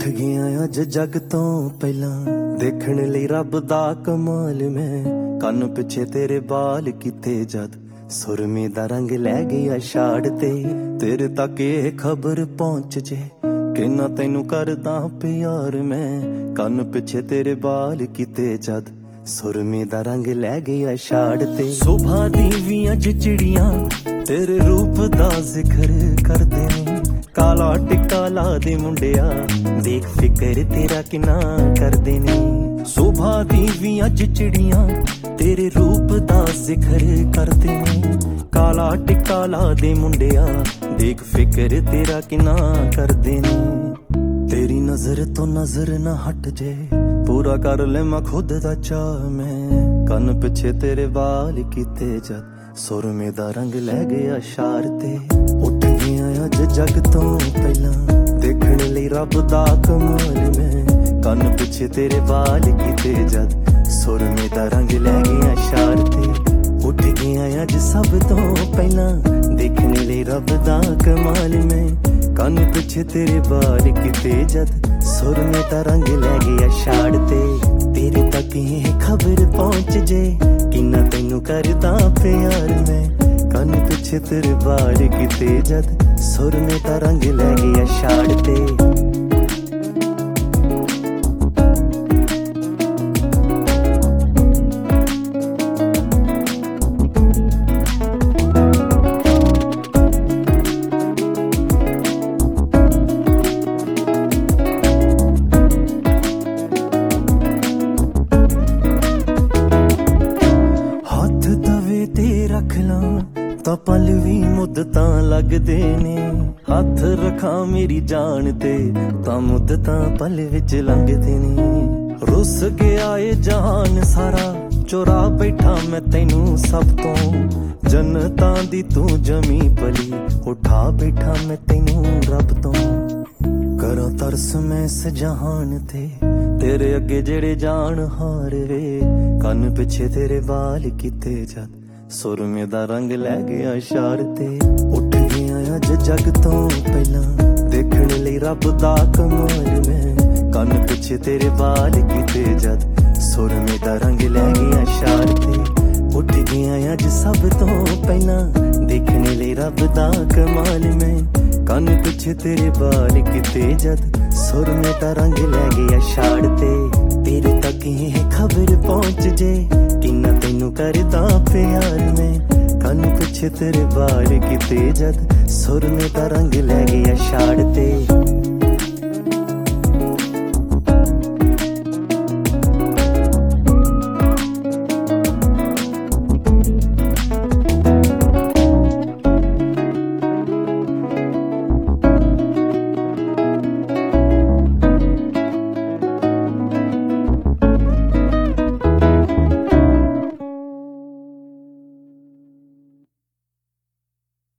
ਗਿਆ ਅੱਜ ਜੱਗ ਤੋਂ ਪਹਿਲਾਂ ਦੇਖਣ ਲਈ ਰੱਬ ਦਾ ਕਮਾਲ। ਮੈਂ ਕੰਨ ਪਿੱਛੇ ਤੇਰੇ ਬਾਲ ਕੀਤੇ ਜਦ ਸੁਰਮੇ ਦਾ ਰੰਗ ਲੈ ਗਿਆ ਛਾੜ ਤੇ। ਤੇਰੇ ਤੱਕ ਇਹ ਖਬਰ ਪਹੁੰਚ ਜੇ ਕਿੰਨਾ ਤੈਨੂੰ ਕਰਦਾ ਪਿਆਰ। ਮੈਂ ਕੰਨ ਪਿੱਛੇ ਤੇਰੇ ਬਾਲ ਕੀਤੇ ਜਦ ਸੁਰਮੇ ਦਾ ਰੰਗ ਲੈ ਗਿਆ ਛਾੜ ਤੇ। ਸੁਭਾ ਦੀ ਵੀ ਅੱਜ ਚਿੜੀਆਂ ਤੇਰੇ ਰੂਪ ਦਾ ਜ਼ਿਕਰ ਕਰਦੇ ਨੇ। ਕਾਲਾ ਟਿੱਕਾ ਲਾ ਦੇ ਮੁੰਡਿਆ ਦੇਖ ਫਿਕਰ ਤੇਰਾ ਕਿੰਨਾ ਕਰਦੇ ਨੇ। ਸੁਭਾ ਦੀ ਵੀ ਅੱਜ ਚਿੜੀਆਂ ਤੇਰੇ ਰੂਪ ਦਾ ਜ਼ਿਕਰ ਕਰਦੇ ਨੇ। ਕਾਲਾ ਟਿੱਕਾ ਲਾ ਦੇ ਮੁੰਡਿਆ ਦੇਖ ਫਿਕਰ ਤੇਰਾ ਕਿੰਨਾ ਕਰਦੇ ਨੇ। ਤੇਰੀ ਨਜ਼ਰ ਤੋਂ ਨਜ਼ਰ ਨਾ ਹਟ ਜੇ ਪੂਰਾ ਕਰ ਲੈ ਮੈਂ ਖੁਦ ਦਾ ਚਾਅ। ਮੈਂ ਕੰਨ ਪਿੱਛੇ ਤੇਰੇ ਵਾਲ ਕੀਤੇ ਜਦ ਸੁਰਮੇ ਦਾ ਰੰਗ ਲੈ ਗਿਆ ਛਾਰ ਤੇ। ਉੱਠ ਗਿਆ ਅੱਜ ਜੱਗ ਤੋਂ ਪਹਿਲਾਂ ਦੇਖਣ ਲਈ ਰੱਬ ਦਾ ਕਮਾਲ। ਮੈਂ ਕੰਨ ਪਿੱਛੇ ਤੇਰੇ ਵਾਲ ਕੀਤੇ ਜਦ ਸੁਰਮੇ ਦਾ ਰੰਗ ਲੈ ਗਿਆ ਛਾਰ ਤੇ। ਉੱਠ ਗਿਆ ਅੱਜ ਸਭ ਤੋਂ ਪਹਿਲਾਂ ਦੇਖਣ ਲਈ ਰੱਬ ਦਾ ਕਮਾਲ। ਮੈਂ ਕੰਨ ਪਿੱਛੇ ਤੇਰੇ ਵਾਲ ਕੀਤੇ ਜਦ ਸੁਰਮੇ ਦਾ ਰੰਗ ਲੈ ਗਿਆ ਛਾੜ ਤੇ। ਤੇਰੇ ਤੱਕ ਇਹ ਖਬਰ ਪਹੁੰਚ ਜੇ ਕਿੰਨਾ ਤੈਨੂੰ ਕਰਦਾ ਪਿਆਰ। ਮੈਂ ਕੰਨ ਪਿੱਛੇ ਤੇਰੇ ਵਾਲ ਕੀਤੇ ਜਦ ਸੁਰਮੇ ਦਾ ਰੰਗ ਲੈ ਗਿਆ ਛਾੜ ਤੇ। ਰੱਖ ਲਾਂ ਤਾਂ ਪਲ ਵੀ ਮੁੱਦਤਾਂ ਲੱਗਦੇ ਨੇ। ਹੱਥ ਰੱਖਾਂ ਮੇਰੀ ਜਾਨ ਤੇ ਤਾਂ ਮੁੱਦਤਾਂ ਪਲ ਵਿੱਚ ਲੰਘਦੇ ਨੇ। ਰੁੱਸ ਗਿਆ ਏ ਜਹਾਨ ਸਾਰਾ ਚੁਰਾ ਬੈਠਾ ਮੈਂ ਤੈਨੂੰ ਸਭ ਤੋਂ। ਜੰਨਤਾਂ ਦੀ ਤੂੰ ਜਮੀ ਪਲੀ ਉਠਾ ਬੈਠਾ ਮੈਂ ਤੈਨੂੰ ਰੱਬ ਤੋਂ। ਕਰਾਂ ਤਰਸ ਮੈਂ ਇਸ ਜਹਾਨ ਤੇ ਤੇਰੇ ਅੱਗੇ ਜਿਹੜੇ ਜਾਣ ਹਾਰ ਵੇ। ਕੰਨ ਪਿੱਛੇ ਤੇਰੇ ਵਾਲ ਕੀਤੇ ਜਦ ਸੁਰਮੇ ਦਾ ਰੰਗ ਲੈ ਗਿਆ ਛਾਰ ਤੇ। ਉੱਠ ਗਿਆ ਅੱਜ ਜੱਗ ਤੋਂ ਪਹਿਲਾਂ ਦੇਖਣ ਲਈ ਰੱਬ ਦਾ ਕਮਾਲ। ਮੈਂ ਕੰਨ ਪਿੱਛੇ ਤੇਰੇ ਵਾਲ ਕੀਤੇ ਜਦ ਸੁਰਮੇ ਦਾ ਰੰਗ ਲੈ ਗਿਆ ਛਾਰ ਤੇ। ਉੱਠ ਗਿਆ ਅੱਜ ਸਭ ਤੋਂ ਪਹਿਲਾਂ ਦੇਖਣ ਲਈ ਰੱਬ ਦਾ ਕਮਾਲ। ਮੈਂ ਕੰਨ ਪਿੱਛੇ ਤੇਰੇ ਵਾਲ ਕੀਤੇ ਜਦ ਸੁਰਮੇ ਦਾ ਰੰਗ ਲੈ ਗਿਆ ਛਾੜ ਤੇ। ਤੇਰੇ ਤੱਕ ਇਹ ਖਬਰ ਪਹੁੰਚ ਜੇ ਕਿੰਨਾ ਤੈਨੂੰ ਕਰਦਾ ਪਿਆਰ। ਮੈਂ ਕੰਨ ਪਿੱਛੇ ਤੇਰੇ ਵਾਲ ਕੀਤੇ ਜਦ ਸੁਰਮੇ ਦਾ ਰੰਗ ਲੈ ਗਿਆ ਛਾੜ ਤੇ।